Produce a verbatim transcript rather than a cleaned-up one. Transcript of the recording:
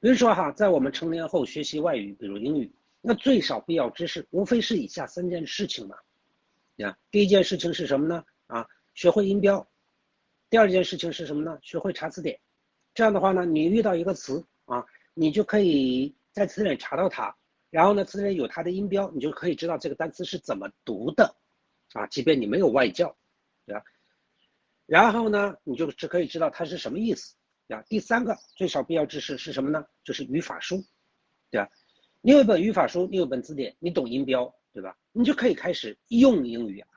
比如说哈，在我们成年后学习外语，比如英语，那最少必要知识无非是以下三件事情嘛。呀，第一件事情是什么呢？啊，学会音标。第二件事情是什么呢？学会查词典。这样的话呢，你遇到一个词啊，你就可以在词典查到它，然后呢，词典有它的音标，你就可以知道这个单词是怎么读的啊，即便你没有外教，对吧？然后呢，你就只可以知道它是什么意思。啊，第三个最少必要知识是什么呢？就是语法书，对吧？你有一本语法书，你有本字典，你懂音标，对吧？你就可以开始用英语啊。